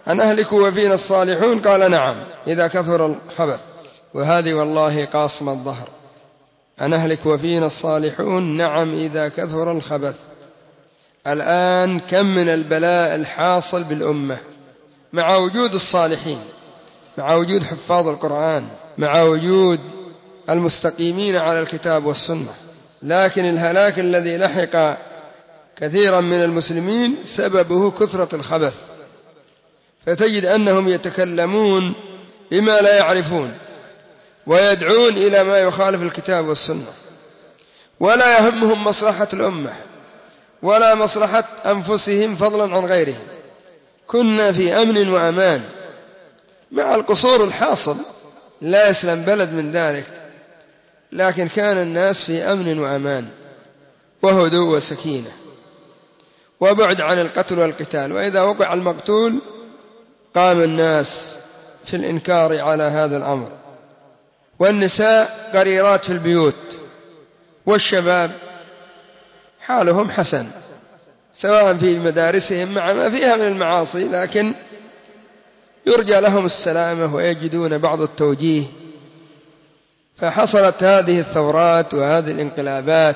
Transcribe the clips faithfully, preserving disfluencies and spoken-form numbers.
أنهلك وفينا الصالحون؟ قال نعم إذا كثر الخبث. وهذه والله قاصمة الظهر. أنهلك وفينا الصالحون؟ نعم إذا كثر الخبث. الآن كم من البلاء الحاصل بالأمة مع وجود الصالحين، مع وجود حفاظ القرآن، مع وجود المستقيمين على الكتاب والسنة، لكن الهلاك الذي لحق كثيرا من المسلمين سببه كثرة الخبث. فتجد أنهم يتكلمون بما لا يعرفون ويدعون إلى ما يخالف الكتاب والسنة، ولا يهمهم مصلحة الأمة ولا مصلحة أنفسهم فضلا عن غيرهم. كنا في أمن وأمان مع القصور الحاصل، لا يسلم بلد من ذلك، لكن كان الناس في أمن وأمان وهدوء وسكينة وبعد عن القتل والقتال. وإذا وقع المقتول قام الناس في الإنكار على هذا الأمر، والنساء قريرات في البيوت، والشباب حالهم حسن سواء في مدارسهم مع ما فيها من المعاصي، لكن يرجى لهم السلامة ويجدون بعض التوجيه. فحصلت هذه الثورات وهذه الانقلابات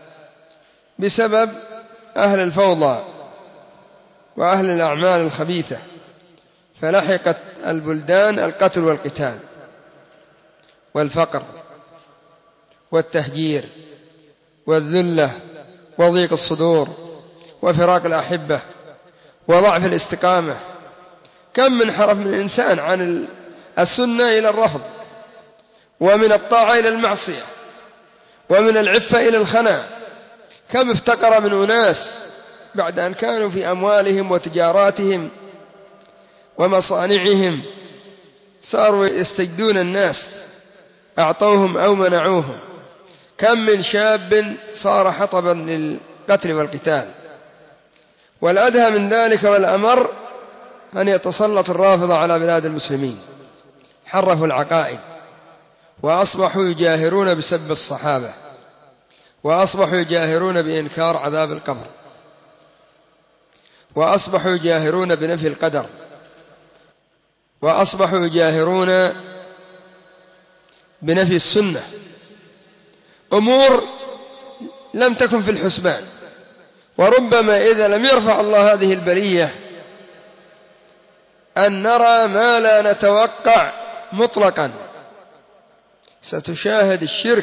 بسبب أهل الفوضى وأهل الأعمال الخبيثة، فلحقت البلدان القتل والقتال والفقر والتهجير والذلة وضيق الصدور وفراق الأحبة وضعف الاستقامة. كم من حرف من الإنسان عن السنة إلى الرفض، ومن الطاعة إلى المعصية، ومن العفة إلى الخنا. كم افتقر من أناس بعد أن كانوا في أموالهم وتجاراتهم ومصانعهم صاروا يستجدون الناس أعطوهم أو منعوهم. كم من شاب صار حطبا للقتل والقتال. والأدهى من ذلك والأمر أن يتسلط الرافضة على بلاد المسلمين، حرفوا العقائد وأصبحوا يجاهرون بسب الصحابة، وأصبحوا يجاهرون بإنكار عذاب القبر، وأصبحوا يجاهرون بنفي القدر، وأصبحوا يجاهرون بنفي السنة. أمور لم تكن في الحسبان. وربما إذا لم يرفع الله هذه البلية أن نرى ما لا نتوقع مطلقا. ستشاهد الشرك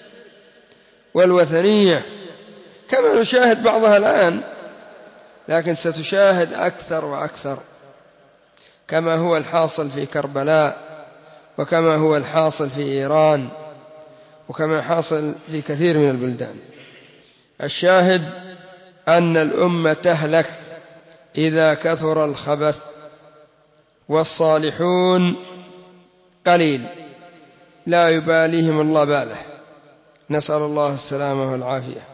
والوثنية كما نشاهد بعضها الآن، لكن ستشاهد أكثر وأكثر، كما هو الحاصل في كربلاء، وكما هو الحاصل في إيران، وكما حاصل في كثير من البلدان. الشاهد أن الأمة تهلك إذا كثر الخبث، والصالحون قليل لا يباليهم الله باله. نسأل الله السلامة والعافية.